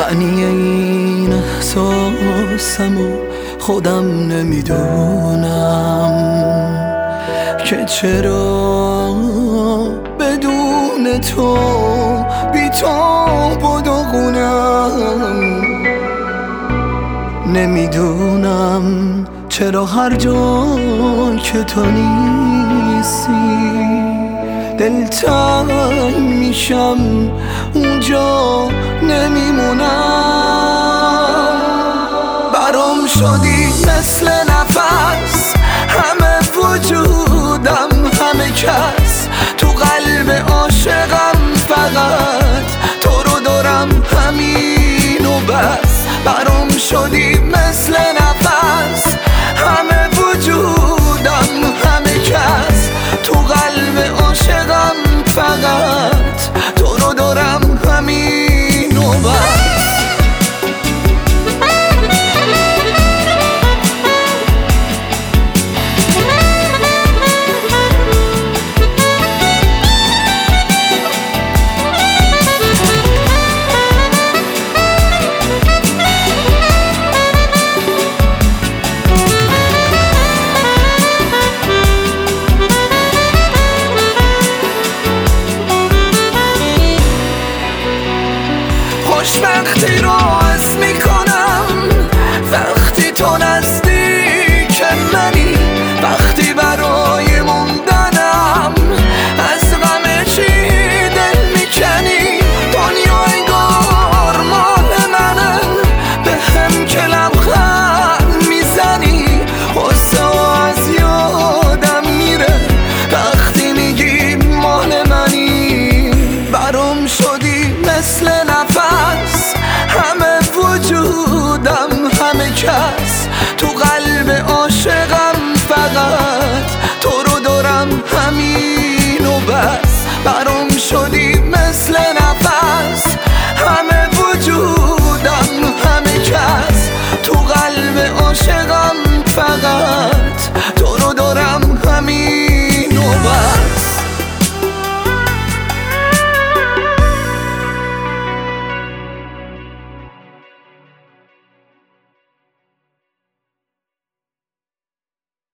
معنی این احساسمو خودم نمیدونم که چرا بدون تو بی تاب و داغونم. نمیدونم چرا هر جا که تو نیستی دلتنگ میشم، اونجا نمیمونم. برام شدی مثل نفس، همه وجودم، همه کس تو قلب عاشقم، فقط تو رو دارم، همین و بس. برام شدی مثل نفس، همه وجودم، همه کس تو قلب عاشقم، فقط تو رو دارم، همین و بس. خوشبختی رو حس میکنم وقتی تو نزدیک منی، وقتی برای موندنم از غم چی دل میکنی. دنیا انگار مال منه، به هم که لبخند میزنی. غصه از یادم میره وقتی میگی مال منی. برام شدی مثل نفس، همه وجودم، همه کس تو قلب عاشقم، فقط تو رو دارم، همین و بس. برام شدی مثل